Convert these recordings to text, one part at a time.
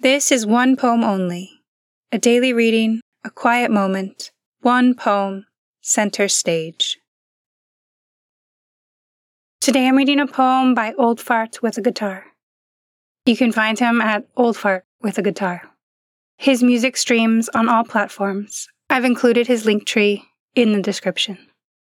This is one poem only. A daily reading, a quiet moment, one poem, center stage. Today I'm reading a poem by Old Fart with a Guitar. You can find him at Old Fart with a Guitar. His music streams on all platforms. I've included his link tree in the description.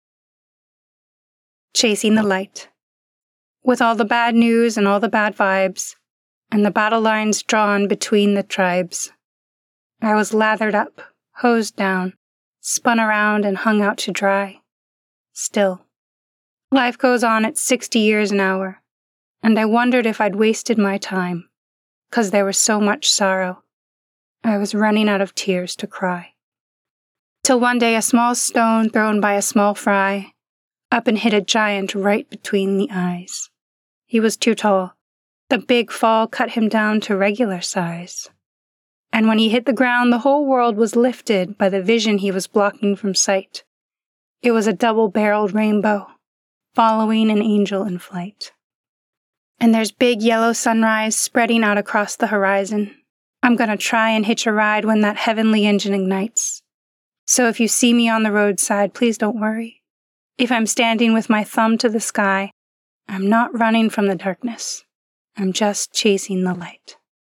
Chasing the light. With all the bad news and all the bad vibes, and the battle lines drawn between the tribes, I was lathered up, hosed down, spun around and hung out to dry. Still, life goes on at 60 years an hour, and I wondered if I'd wasted my time, 'cause there was so much sorrow. I was running out of tears to cry. Till one day a small stone thrown by a small fry up and hit a giant right between the eyes. He was too tall. The big fall cut him down to regular size. And when he hit the ground, the whole world was lifted by the vision he was blocking from sight. It was a double-barreled rainbow, following an angel in flight. And there's big yellow sunrise spreading out across the horizon. I'm gonna try and hitch a ride when that heavenly engine ignites. So if you see me on the roadside, please don't worry. If I'm standing with my thumb to the sky, I'm not running from the darkness. I'm just chasing the light.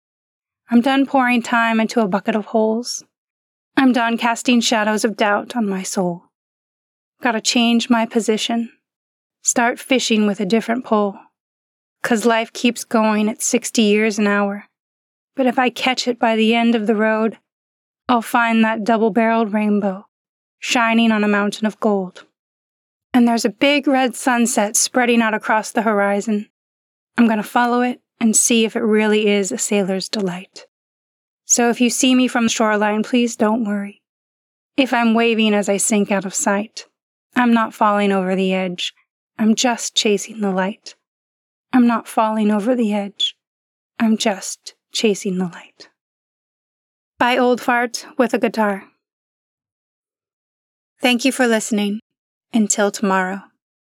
I'm done pouring time into a bucket of holes. I'm done casting shadows of doubt on my soul. Gotta change my position. Start fishing with a different pole. 'Cause life keeps going at 60 years an hour. But if I catch it by the end of the road, I'll find that double-barreled rainbow shining on a mountain of gold. And there's a big red sunset spreading out across the horizon. I'm going to follow it and see if it really is a sailor's delight. So if you see me from the shoreline, please don't worry. If I'm waving as I sink out of sight, I'm not falling over the edge. I'm just chasing the light. I'm not falling over the edge. I'm just chasing the light. By Old Fart with a Guitar. Thank you for listening. Until tomorrow.